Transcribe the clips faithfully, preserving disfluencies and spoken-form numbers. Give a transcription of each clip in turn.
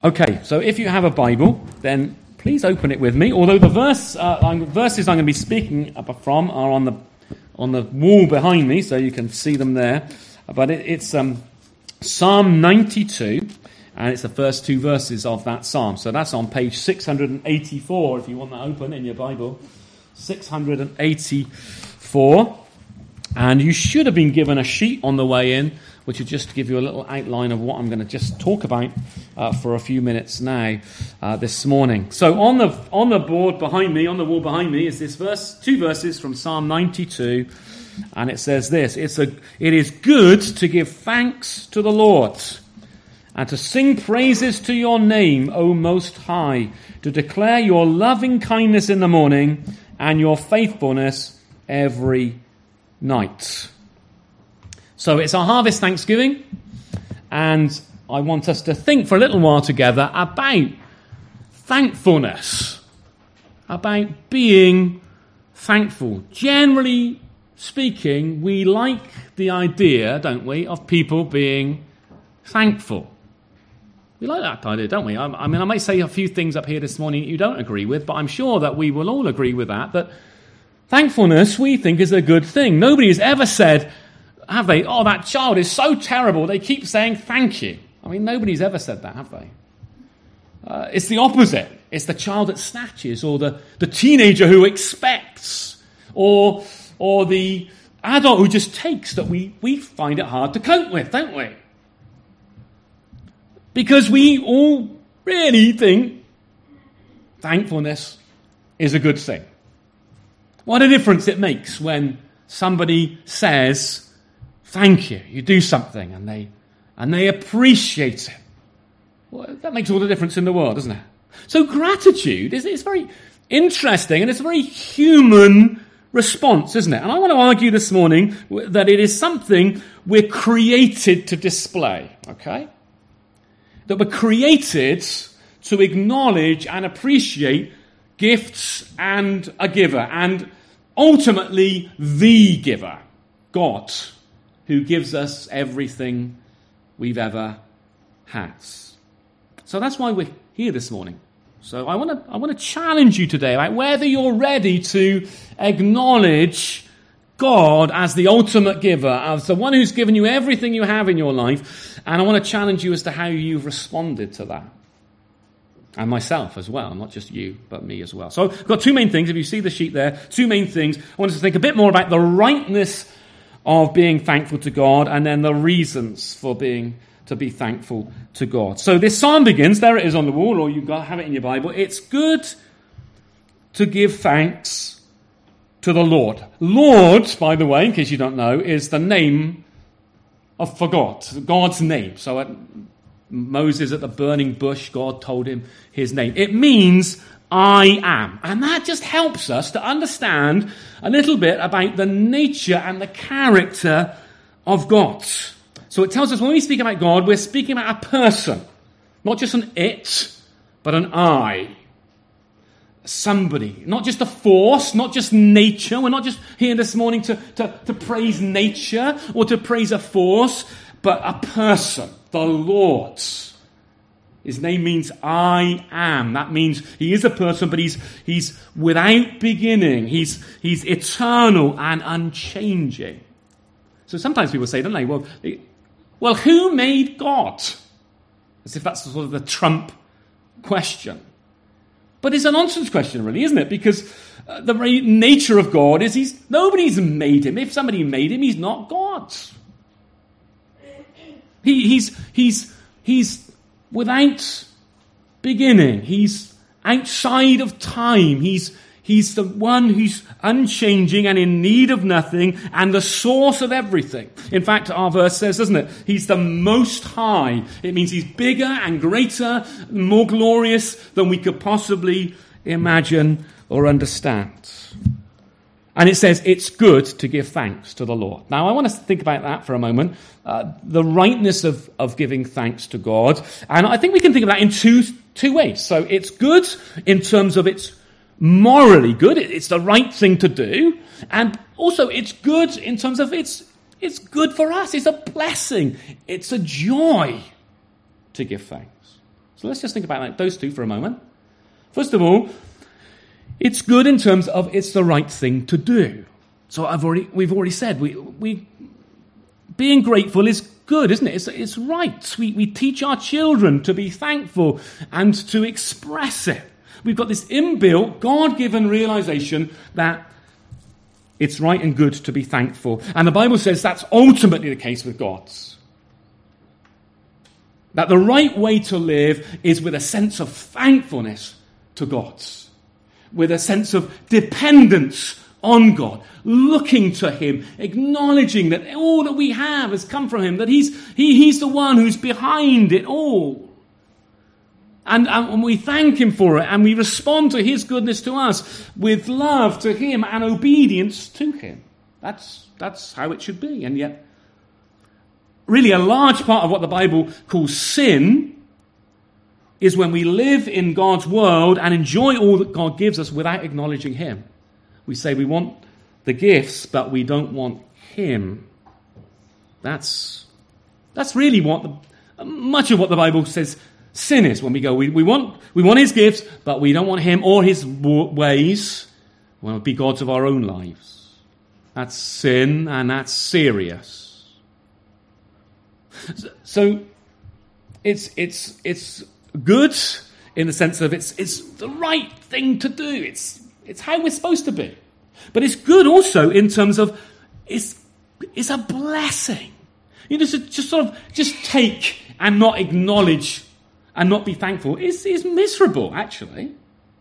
Okay, so if you have a Bible, then please open it with me. Although the verse, uh, I'm, verses I'm going to be speaking from are on the on the wall behind me, so you can see them there. But it, it's um, Psalm ninety-two, and it's the first two verses of that psalm. So that's on page six hundred eighty-four, if you want that open in your Bible. six hundred eighty-four. And you should have been given a sheet on the way in, which will just give you a little outline of what I'm going to just talk about uh, for a few minutes now, uh, this morning. So on the on the board behind me, on the wall behind me, is this verse, two verses from Psalm ninety-two, and it says this: "It's a it is good to give thanks to the Lord, and to sing praises to your name, O Most High, to declare your loving kindness in the morning and your faithfulness every night." So it's our Harvest Thanksgiving, and I want us to think for a little while together about thankfulness, about being thankful. Generally speaking, we like the idea, don't we, of people being thankful. We like that idea, don't we? I, I mean, I might say a few things up here this morning you don't agree with, but I'm sure that we will all agree with that, that thankfulness we think is a good thing. Nobody has ever said, have they? Oh, that child is so terrible, they keep saying thank you. I mean, nobody's ever said that, have they? Uh, it's the opposite. It's the child that snatches, or the, the teenager who expects, or or the adult who just takes, that we, we find it hard to cope with, don't we? Because we all really think thankfulness is a good thing. What a difference it makes when somebody says thank you. You do something and they and they appreciate it. Well, that makes all the difference in the world, doesn't it? So gratitude is it's very interesting, and it's a very human response, isn't it? And I want to argue this morning that it is something we're created to display, okay? That we're created to acknowledge and appreciate gifts and a giver, and ultimately the giver, God, who gives us everything we've ever had. So that's why we're here this morning. So I want to I want to challenge you today about whether you're ready to acknowledge God as the ultimate giver, as the one who's given you everything you have in your life. And I want to challenge you as to how you've responded to that. And myself as well, not just you, but me as well. So I've got two main things. If you see the sheet there, two main things. I want us to think a bit more about the rightness of being thankful to God, and then the reasons for being to be thankful to God. So this psalm begins, there it is on the wall, or you have it in your Bible. It's good to give thanks to the Lord. Lord, by the way, in case you don't know, is the name of for God, God's name. So at Moses at the burning bush, God told him his name. It means I am. And that just helps us to understand a little bit about the nature and the character of God. So it tells us when we speak about God, we're speaking about a person. Not just an it, but an I. Somebody. Not just a force, not just nature. We're not just here this morning to, to, to praise nature or to praise a force, but a person, the Lord. His name means I am. That means he is a person, but he's he's without beginning. He's he's eternal and unchanging. So sometimes people say, don't they, well, well, who made God? As if that's sort of the trump question. But it's a nonsense question, really, isn't it? Because uh, the very nature of God is he's nobody's made him. If somebody made him, he's not God. He, he's he's he's without beginning. He's outside of time. He's he's the one who's unchanging and in need of nothing, and the source of everything. In fact, our verse says, doesn't it? He's the Most High. It means he's bigger and greater, more glorious than we could possibly imagine or understand. And it says it's good to give thanks to the Lord. Now, I want us to think about that for a moment, uh, the rightness of, of giving thanks to God. And I think we can think of that in two, two ways. So it's good in terms of it's morally good. It's the right thing to do. And also it's good in terms of it's, it's good for us. It's a blessing. It's a joy to give thanks. So let's just think about like, those two for a moment. First of all, it's good in terms of it's the right thing to do. So I've already, we've already said, we, we, being grateful is good, isn't it? It's, it's right. We, we teach our children to be thankful and to express it. We've got this inbuilt, God-given realization that it's right and good to be thankful. And the Bible says that's ultimately the case with God's. That the right way to live is with a sense of thankfulness to God's. With a sense of dependence on God, looking to him, acknowledging that all that we have has come from him, that he's, he, he's the one who's behind it all. And, and we thank him for it, and we respond to his goodness to us with love to him and obedience to him. That's, that's how it should be. And yet, really a large part of what the Bible calls sin is when we live in God's world and enjoy all that God gives us without acknowledging him. We say we want the gifts, but we don't want him. That's, that's really what the, much of what the Bible says sin is. When we go, we, we want we want his gifts, but we don't want him or his ways. We want to be gods of our own lives. That's sin, and that's serious. So it's it's it's good in the sense of it's it's the right thing to do. It's it's how we're supposed to be. But it's good also in terms of it's it's a blessing. You know, just, just sort of just take and not acknowledge and not be thankful is, is miserable, actually.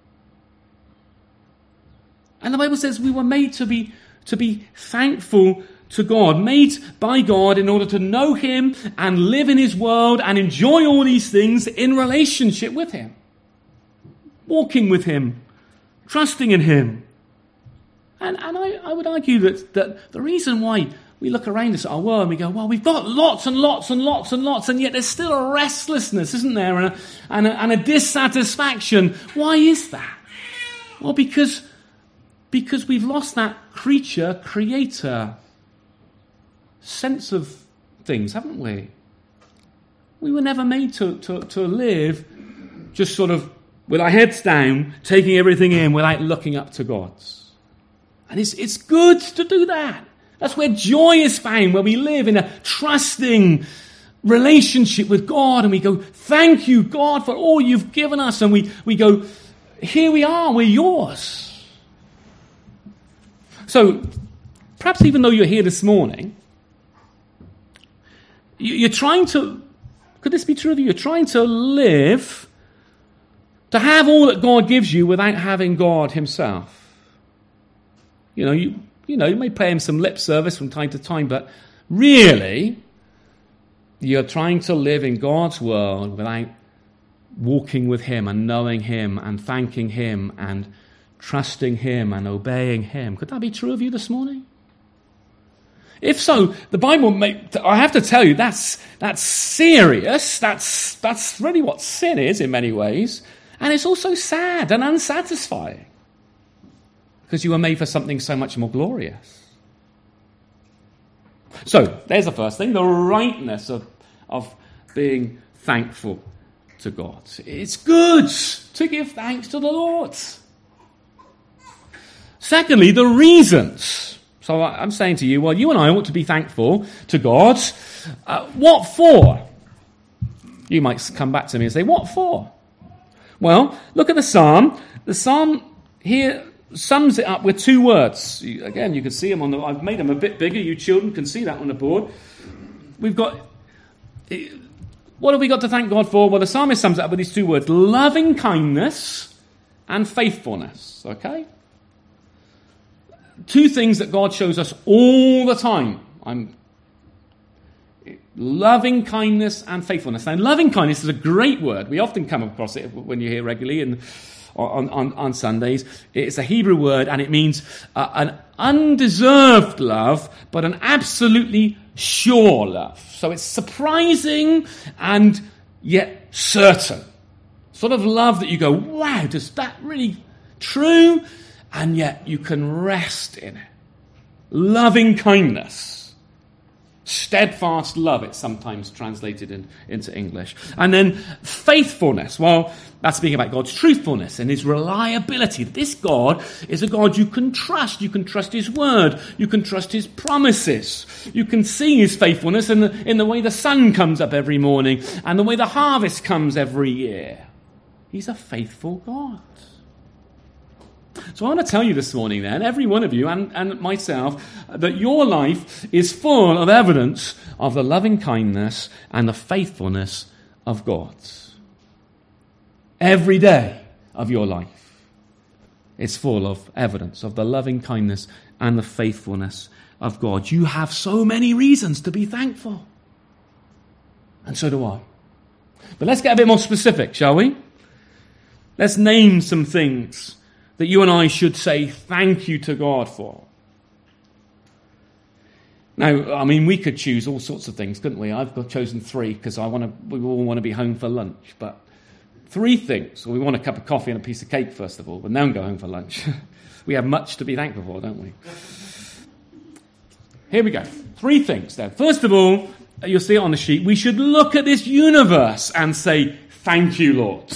And the Bible says we were made to be to be thankful to God, made by God in order to know him and live in his world and enjoy all these things in relationship with him. Walking with him, trusting in him. And, and I, I would argue that, that the reason why we look around us at our world and we go, well, we've got lots and lots and lots and lots, and yet there's still a restlessness, isn't there, and a, and a, and a dissatisfaction. Why is that? Well, because, because we've lost that creature, creator sense of things, haven't we? We were never made to, to, to live just sort of with our heads down, taking everything in without looking up to God. And it's, it's good to do that. That's where joy is found, where we live in a trusting relationship with God, and we go, thank you, God, for all you've given us. And we, we go, here we are, we're yours. So, perhaps even though you're here this morning, you're trying to, could this be true of you? You're trying to live, to have all that God gives you without having God himself. You know, you, you know, you may pay him some lip service from time to time, but really, you're trying to live in God's world without walking with him and knowing him and thanking him and trusting him and obeying him. Could that be true of you this morning? If so, the Bible, may, I have to tell you, that's that's serious. That's that's really what sin is in many ways. And it's also sad and unsatisfying. Because you were made for something so much more glorious. So, there's the first thing, the rightness of, of being thankful to God. It's good to give thanks to the Lord. Secondly, the reasons. So I'm saying to you, well, you and I ought to be thankful to God. Uh, what for? You might come back to me and say, what for? Well, look at the psalm. The psalm here sums it up with two words. Again, you can see them on the... I've made them a bit bigger. You children can see that on the board. We've got... What have we got to thank God for? Well, the psalmist sums it up with these two words. Loving kindness and faithfulness. Okay? Two things that God shows us all the time. I'm loving kindness and faithfulness. Now, loving kindness is a great word. We often come across it when you're here regularly and on, on, on Sundays. It's a Hebrew word, and it means uh, an undeserved love, but an absolutely sure love. So it's surprising and yet certain. Sort of love that you go, wow, does that really true? And yet you can rest in it. Loving kindness. Steadfast love, it's sometimes translated in, into English. And then faithfulness. Well, that's speaking about God's truthfulness and his reliability. This God is a God you can trust. You can trust his word. You can trust his promises. You can see his faithfulness in the, in the way the sun comes up every morning and the way the harvest comes every year. He's a faithful God. So I want to tell you this morning then, every one of you and, and myself, that your life is full of evidence of the loving kindness and the faithfulness of God. Every day of your life is full of evidence of the loving kindness and the faithfulness of God. You have so many reasons to be thankful. And so do I. But let's get a bit more specific, shall we? Let's name some things that you and I should say thank you to God for. Now, I mean, we could choose all sorts of things, couldn't we? I've got chosen three because I want to. We all want to be home for lunch. But three things. Well, we want a cup of coffee and a piece of cake, first of all, but then go home for lunch. We have much to be thankful for, don't we? Here we go. Three things then. First of all, you'll see it on the sheet, we should look at this universe and say, thank you, Lord.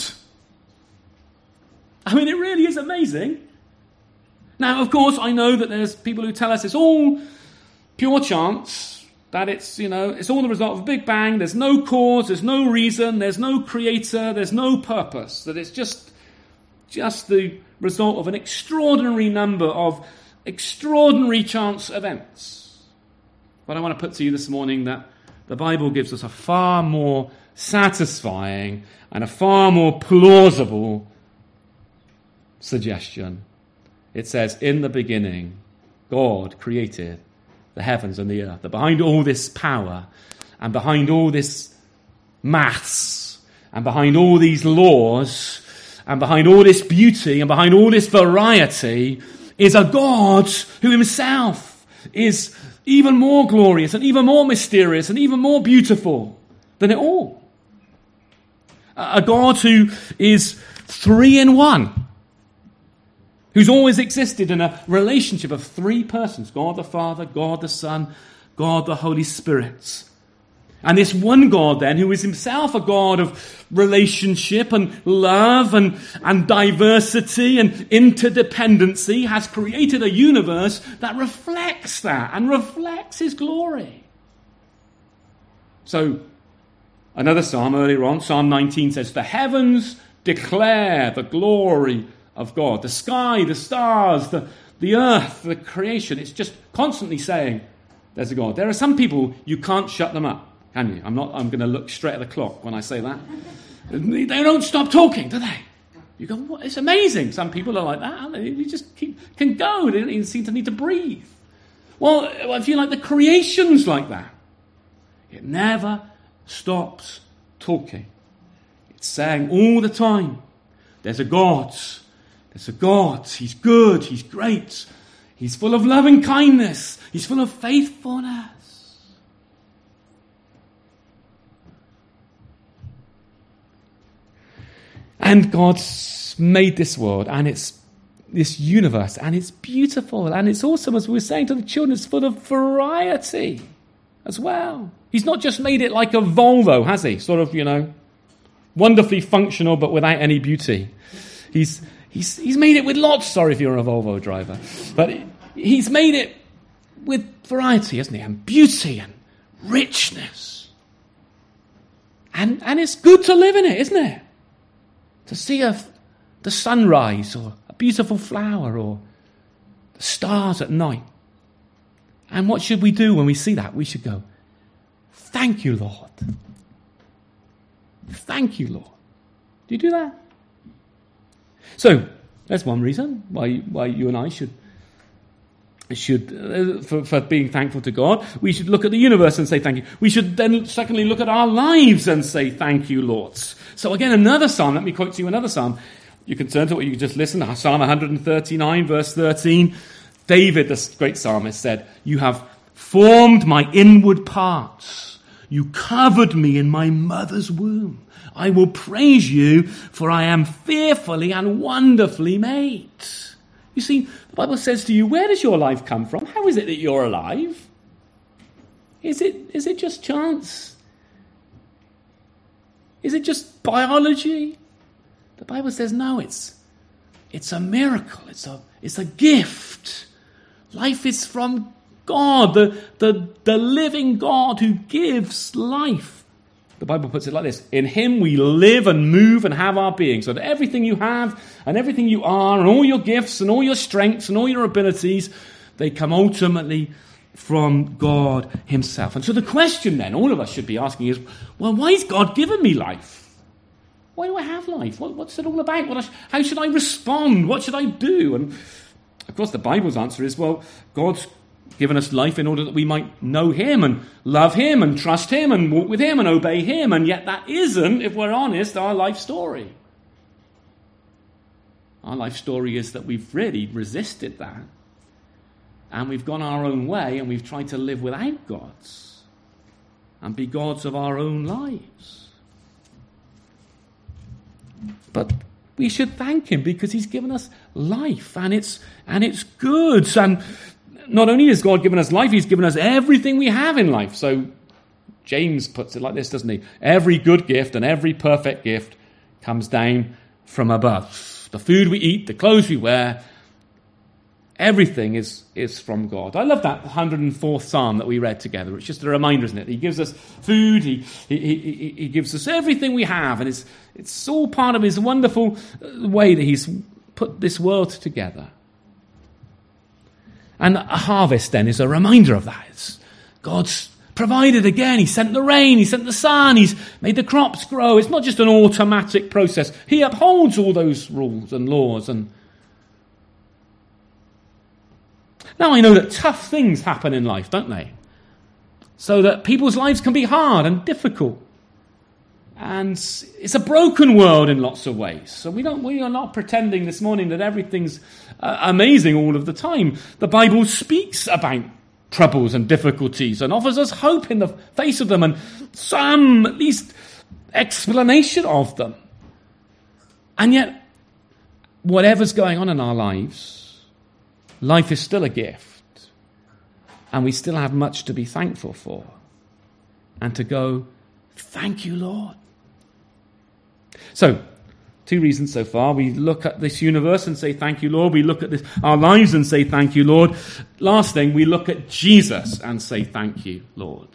I mean, it really is amazing. Now, of course, I know that there's people who tell us it's all pure chance, that it's, you know, it's all the result of a Big Bang, there's no cause, there's no reason, there's no creator, there's no purpose, that it's just, just the result of an extraordinary number of extraordinary chance events. But I want to put to you this morning that the Bible gives us a far more satisfying and a far more plausible suggestion. It says, in the beginning, God created the heavens and the earth. That behind all this power and behind all this maths and behind all these laws and behind all this beauty and behind all this variety is a God who himself is even more glorious and even more mysterious and even more beautiful than it all. A God who is three in one. Who's always existed in a relationship of three persons, God the Father, God the Son, God the Holy Spirit. And this one God then, who is himself a God of relationship and love and, and diversity and interdependency, has created a universe that reflects that and reflects his glory. So, another psalm earlier on, Psalm nineteen says, the heavens declare the glory of God. The sky, the stars, the, the earth, the creation, it's just constantly saying there's a God. There are some people, you can't shut them up, can you? I'm not, I'm going to look straight at the clock when I say that. They don't stop talking, do they? You go, what? It's amazing. Some people are like that, aren't they? You just keep, can go. They don't even seem to need to breathe. Well, I feel like the creation's like that. It never stops talking. It's saying all the time, there's a God. There's a God. He's good. He's great. He's full of loving kindness. He's full of faithfulness. And God's made this world and it's this universe and it's beautiful and it's awesome, as we were saying to the children, it's full of variety as well. He's not just made it like a Volvo, has he? Sort of, you know, wonderfully functional but without any beauty. He's He's, he's made it with lots, sorry if you're a Volvo driver, but he's made it with variety, hasn't he? And beauty and richness. And, and it's good to live in it, isn't it? To see a, the sunrise or a beautiful flower or the stars at night. And what should we do when we see that? We should go, thank you, Lord. Thank you, Lord. Do you do that? So, that's one reason why why you and I should, should uh, for, for being thankful to God. We should look at the universe and say thank you. We should then, secondly, look at our lives and say thank you, Lord. So again, another psalm. Let me quote to you another psalm. You can turn to it, you can just listen. Psalm one thirty-nine, verse thirteen. David, the great psalmist, said, you have formed my inward parts. You covered me in my mother's womb. I will praise you, for I am fearfully and wonderfully made. You see, the Bible says to you, where does your life come from? How is it that you're alive? Is it, is it just chance? Is it just biology? The Bible says no, it's, it's a miracle. It's a, it's a gift. Life is from God, the, the, the living God who gives life. The Bible puts it like this: in him we live and move and have our being. So that everything you have and everything you are and all your gifts and all your strengths and all your abilities, they come ultimately from God himself. And so the question then all of us should be asking is, well, why has God given me life? Why do I have life? What, what's it all about? What, how should I respond? What should I do? And of course the Bible's answer is, well, God's given us life in order that we might know him and love him and trust him and walk with him and obey him. And yet that isn't, if we're honest, our life story. Our life story is that we've really resisted that. And we've gone our own way and we've tried to live without God's and be gods of our own lives. But we should thank him because he's given us life, and it's and it's good. And not only has God given us life, he's given us everything we have in life. So James puts it like this, doesn't he? Every good gift and every perfect gift comes down from above. The food we eat, the clothes we wear, everything is, is from God. I love that one hundred fourth Psalm that we read together. It's just a reminder, isn't it? He gives us food, he, he, he, he gives us everything we have, and it's, it's all part of his wonderful way that he's put this world together. And a harvest then is a reminder of that. It's God's provided again. He sent the rain, he sent the sun, he's made the crops grow. It's not just an automatic process. He upholds all those rules and laws. And now I know that tough things happen in life, don't they? So that people's lives can be hard and difficult. And it's a broken world in lots of ways. So we don't, we are not pretending this morning that everything's uh, amazing all of the time. The Bible speaks about troubles and difficulties and offers us hope in the face of them and some, at least, explanation of them. And yet, whatever's going on in our lives, life is still a gift. And we still have much to be thankful for. And to go, thank you, Lord. So, two reasons so far. We look at this universe and say, thank you, Lord. We look at this, our lives and say, thank you, Lord. Last thing, we look at Jesus and say, thank you, Lord.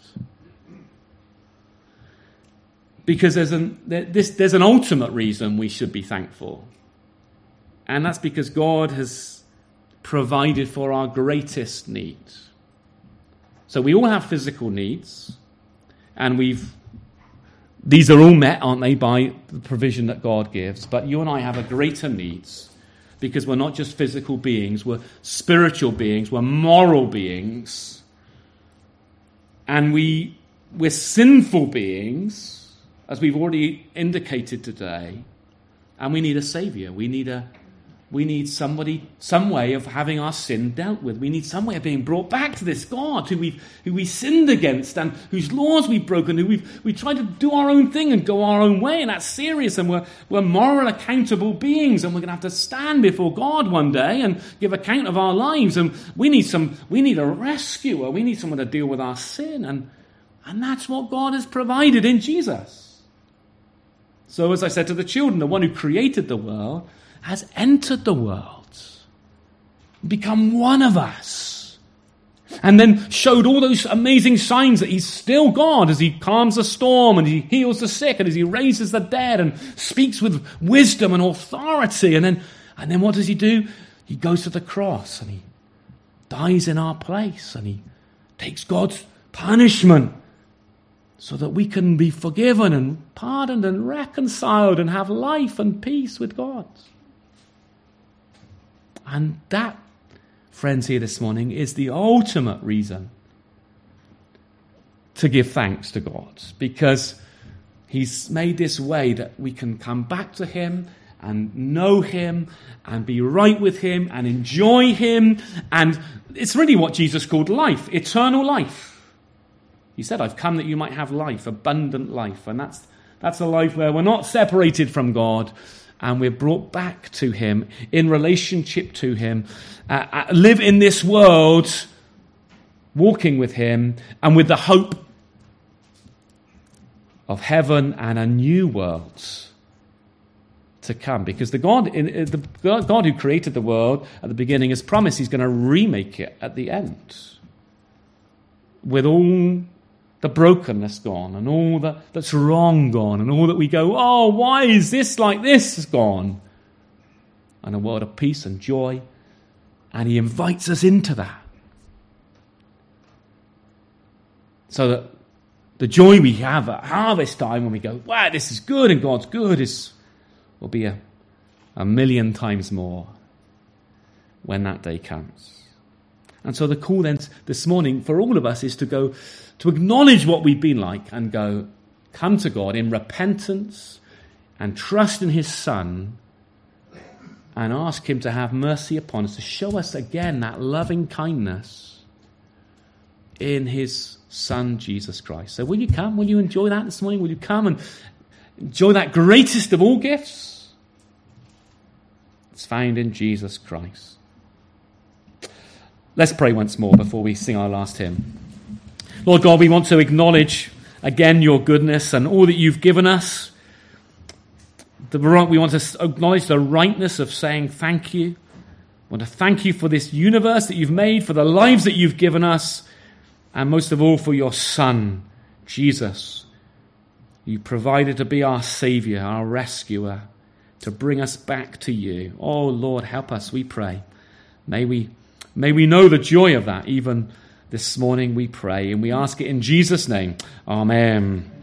Because there's an, this, there's an ultimate reason we should be thankful. And that's because God has provided for our greatest needs. So we all have physical needs, and we've These are all met, aren't they, by the provision that God gives. But you and I have a greater needs because we're not just physical beings, we're spiritual beings, we're moral beings. And we, we're sinful beings, as we've already indicated today. And we need a saviour. We need a We need somebody, some way of having our sin dealt with. We need some way of being brought back to this God who we've who we sinned against and whose laws we've broken, who we've we tried to do our own thing and go our own way, and that's serious, and we're we're moral, accountable beings, and we're gonna have to stand before God one day and give account of our lives, and we need some we need a rescuer, we need someone to deal with our sin, and and that's what God has provided in Jesus. So as I said to the children, the one who created the world has entered the world, become one of us, and then showed all those amazing signs that he's still God as he calms the storm and he heals the sick and as he raises the dead and speaks with wisdom and authority. And then, and then what does he do? He goes to the cross and he dies in our place and he takes God's punishment so that we can be forgiven and pardoned and reconciled and have life and peace with God. And that, friends, here this morning is the ultimate reason to give thanks to God, because he's made this way that we can come back to him and know him and be right with him and enjoy him. And it's really what Jesus called life, eternal life. He said, I've come that you might have life, abundant life. And that's that's a life where we're not separated from God, and we're brought back to him, in relationship to him, uh, uh, live in this world walking with him, and with the hope of heaven and a new world to come. Because the God, in, the God who created the world at the beginning has promised he's going to remake it at the end, with all the brokenness gone, and all that, that's wrong gone, and all that we go, oh, why is this like this gone? And a world of peace and joy. And he invites us into that. So that the joy we have at harvest time when we go, wow, this is good and God's good, is will be a, a million times more when that day comes. And so the call then this morning for all of us is to go, to acknowledge what we've been like and go, come to God in repentance and trust in his Son and ask him to have mercy upon us, to show us again that loving kindness in his Son, Jesus Christ. So will you come? Will you enjoy that this morning? Will you come and enjoy that greatest of all gifts? It's found in Jesus Christ. Let's pray once more before we sing our last hymn. Lord God, we want to acknowledge again your goodness and all that you've given us. The, we want to acknowledge the rightness of saying thank you. We want to thank you for this universe that you've made, for the lives that you've given us, and most of all for your Son, Jesus. You provided to be our Saviour, our rescuer, to bring us back to you. Oh Lord, help us, we pray. May we, may we know the joy of that even this morning, we pray, and we ask it in Jesus' name. Amen.